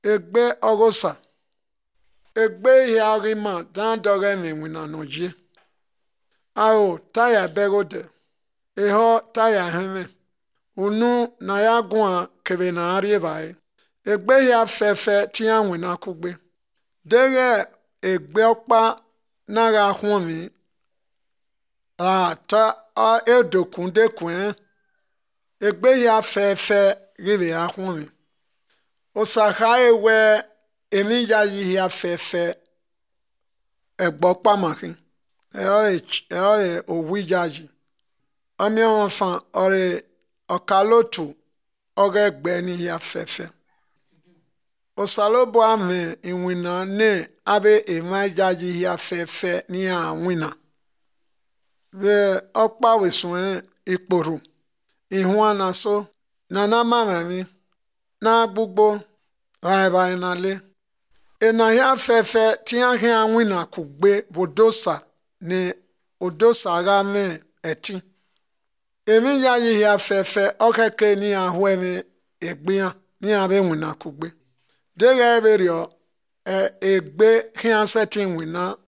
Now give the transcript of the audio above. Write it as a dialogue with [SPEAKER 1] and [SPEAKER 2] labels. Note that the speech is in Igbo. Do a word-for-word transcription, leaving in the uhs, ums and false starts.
[SPEAKER 1] egbe ogosa egbe yarima dan dore ni wina noje ao taya begode eho taya hene unu na ya gwa kebe na ari bai egbe ya fefe tia wina kugbe dege egbe okpa na ga hwumi a ta a edokun dekun egbe ya fefe ribe ya hwumi osaha ewe emi ya yi ya fefe egbo pa makin e o e o wijaji ami onfan ore okalotu oge egbe ni ya fefe osalobo ame iwina ne abe emajaji ya fefe ni awina be okpa wesun iporu ihuana so na na mamami na gbugbo raiba inale ena ya fefe tia hia awina kugbe bodosa ni odosa game eti emi ya yi ya fefe okeke ni ahwemi egbia ni abe wina kugbe dege eberio e egbe hia seti wina